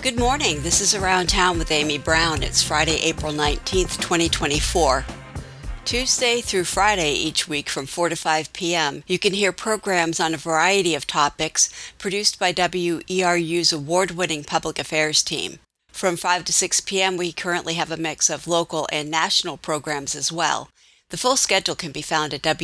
Good morning. This is Around Town with Amy Brown. It's Friday, April 19th, 2024. Tuesday through Friday each week from 4 to 5 p.m., you can hear programs on a variety of topics produced by WERU's award-winning public affairs team. From 5 to 6 p.m., we currently have a mix of local and national programs as well. The full schedule can be found at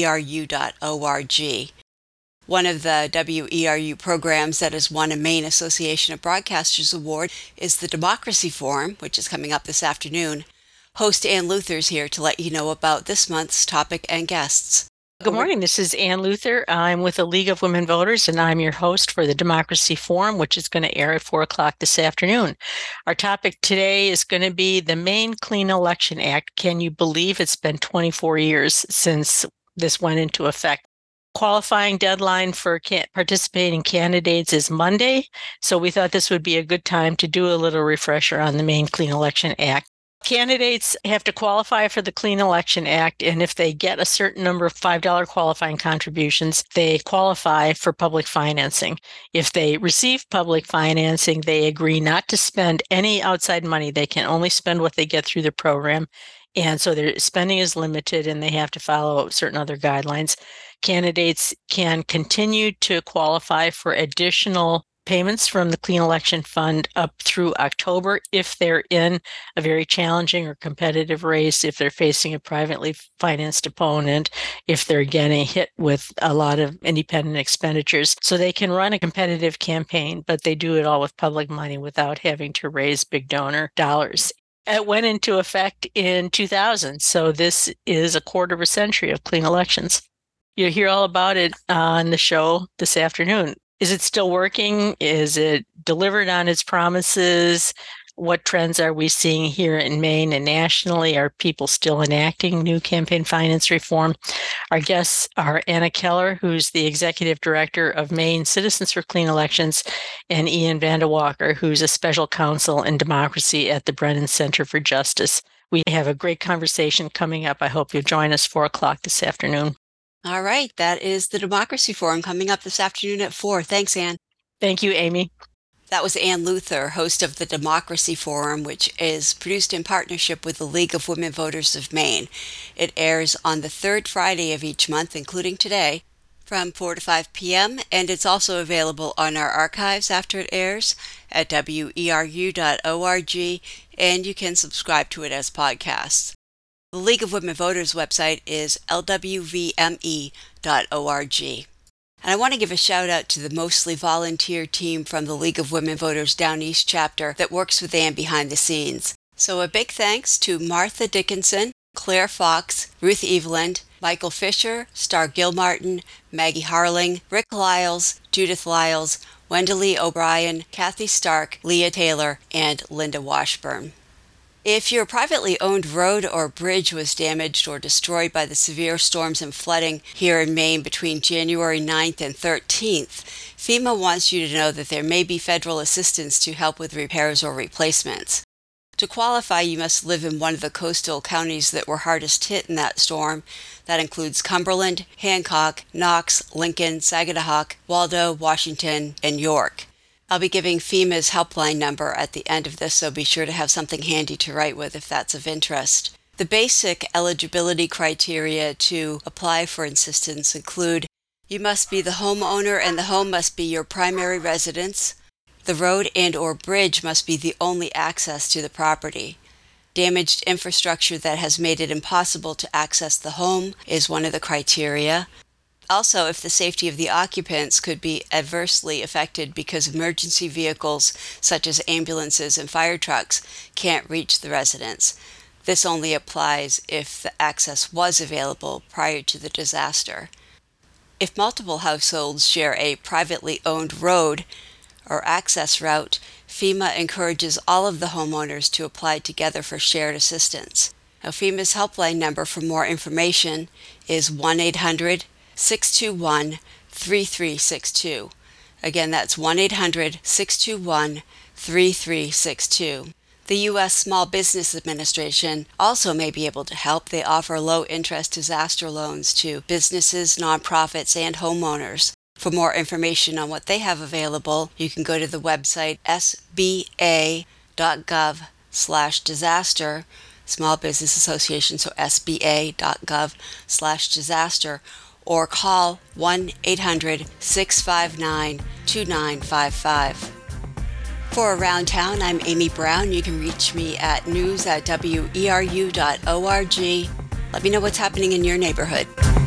weru.org. One of the WERU programs that has won a Maine Association of Broadcasters Award is the Democracy Forum, which is coming up this afternoon. Host Ann Luther is here to let you know about this month's topic and guests. Good morning. This is Ann Luther. I'm with the League of Women Voters, and I'm your host for the Democracy Forum, which is going to air at 4 o'clock this afternoon. Our topic today is going to be the Maine Clean Election Act. Can you believe it's been 24 years since this went into effect? Qualifying deadline for participating candidates is Monday, so we thought this would be a good time to do a little refresher on the Maine Clean Election Act. Candidates have to qualify for the Clean Election Act, and if they get a certain number of $5 qualifying contributions, they qualify for public financing. If they receive public financing, they agree not to spend any outside money. They can only spend what they get through the program, and so their spending is limited, and they have to follow certain other guidelines. Candidates can continue to qualify for additional payments from the Clean Election Fund up through October if they're in a very challenging or competitive race, if they're facing a privately financed opponent, if they're getting hit with a lot of independent expenditures. So they can run a competitive campaign, but they do it all with public money without having to raise big donor dollars. It went into effect in 2000, so this is a quarter of a century of clean elections. You'll hear all about it on the show this afternoon. Is it still working? Is it delivered on its promises? What trends are we seeing here in Maine and nationally? Are people still enacting new campaign finance reform? Our guests are Anna Keller, who's the Executive Director of Maine Citizens for Clean Elections, and Ian Vanderwalker, who's a Special Counsel in Democracy at the Brennan Center for Justice. We have a great conversation coming up. I hope you'll join us 4 o'clock this afternoon. All right, that is the Democracy Forum coming up this afternoon at 4. Thanks, Ann. Thank you, Amy. That was Ann Luther, host of the Democracy Forum, which is produced in partnership with the League of Women Voters of Maine. It airs on the third Friday of each month, including today, from 4 to 5 p.m., and it's also available on our archives after it airs at weru.org, and you can subscribe to it as podcasts. The League of Women Voters website is lwvme.org. And I want to give a shout out to the mostly volunteer team from the League of Women Voters Down East chapter that works with Ann behind the scenes. So a big thanks to Martha Dickinson, Claire Fox, Ruth Eveland, Michael Fisher, Star Gilmartin, Maggie Harling, Rick Lyles, Judith Lyles, Wendalee O'Brien, Kathy Stark, Leah Taylor, and Linda Washburn. If your privately owned road or bridge was damaged or destroyed by the severe storms and flooding here in Maine between January 9th and 13th, FEMA wants you to know that there may be federal assistance to help with repairs or replacements. To qualify, you must live in one of the coastal counties that were hardest hit in that storm. That includes Cumberland, Hancock, Knox, Lincoln, Saginaw, Waldo, Washington, and York. I'll be giving FEMA's helpline number at the end of this, so be sure to have something handy to write with if that's of interest. The basic eligibility criteria to apply for assistance include: you must be the homeowner and the home must be your primary residence. The road and or bridge must be the only access to the property. Damaged infrastructure that has made it impossible to access the home is one of the criteria. Also, if the safety of the occupants could be adversely affected because emergency vehicles such as ambulances and fire trucks can't reach the residence. This only applies if the access was available prior to the disaster. If multiple households share a privately owned road or access route, FEMA encourages all of the homeowners to apply together for shared assistance. Now, FEMA's helpline number for more information is 1-800-621-3362. Again, that's 1-800-621-3362. The U.S. Small Business Administration also may be able to help. They offer low-interest disaster loans to businesses, nonprofits, and homeowners. For more information on what they have available, you can go to the website sba.gov/disaster, Small Business Association, so sba.gov/disaster, or call 1-800-659-2955. For Around Town, I'm Amy Brown. You can reach me at news@weru.org. Let me know what's happening in your neighborhood.